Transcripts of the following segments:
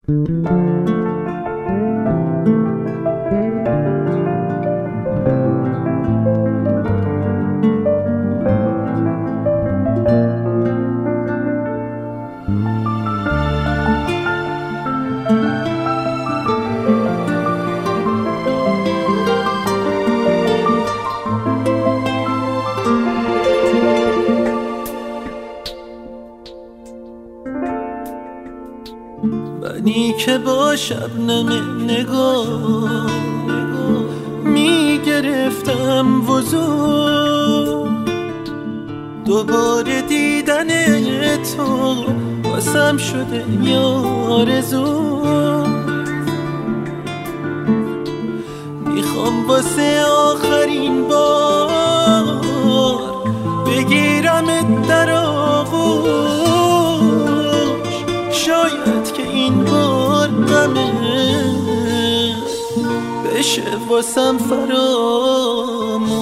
منی که با شبنم نگاه میگرفتم وضو، دوباره دیدن تو واسم شده آرزو. میخوام واسه آخرین بار بگیرمت در آغوش، شاید که این بار غمه بشه واسم فراموش.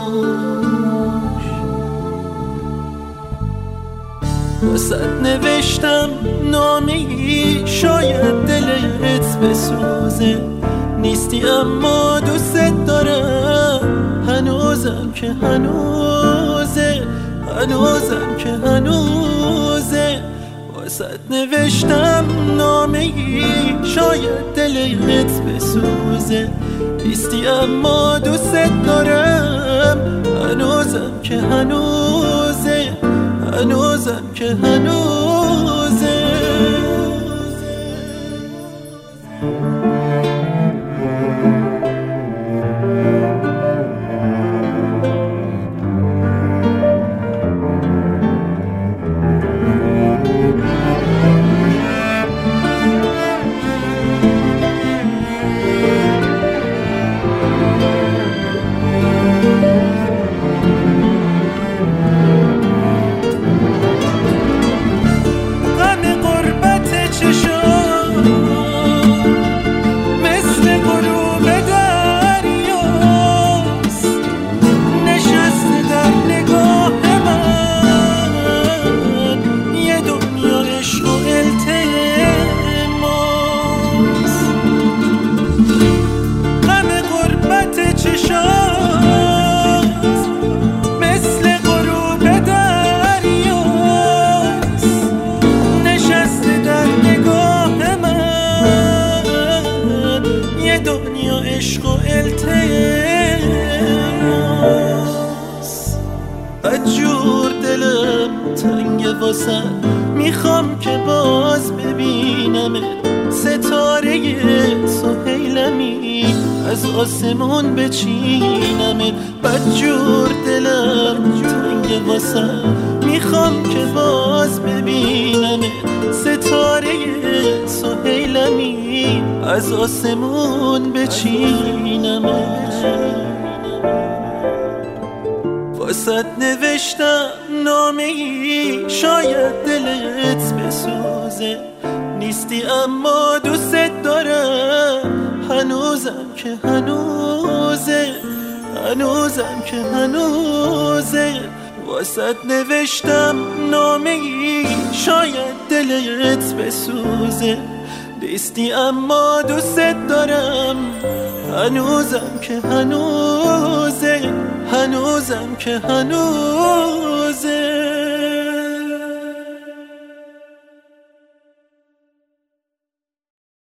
واسه نوشتم نامه‌ای، شاید دلت بسوزه، نیستی اما دوست دارم، هنوزم که هنوزه، هنوزم که هنوزه. واسه نوشتم نامه‌ای، شاید دلت بسوزه، نیستی اما دوست دارم، هنوزم که هنوزه، هنوزم که هنوزه. عشق و التماس، بدجور دلم تنگ واسه، میخوام که باز ببینمت، ستاره سهیلمی از آسمون بچینمت. بدجور دلم تنگ واسه، میخوام که باز ببینمت، ستاره سهیلمی از آسمون بچینمت. واسه نوشتم نامه‌ای، شاید دلت بسوزه، نیستی اما دوست دارم، هنوزم که هنوزه، هنوزم که هنوزه. واسه نوشتم نامه‌ای، شاید دلت بسوزه، نیستی اما دوست دارم، هنوزم که هنوزه، هنوزم که هنوزه.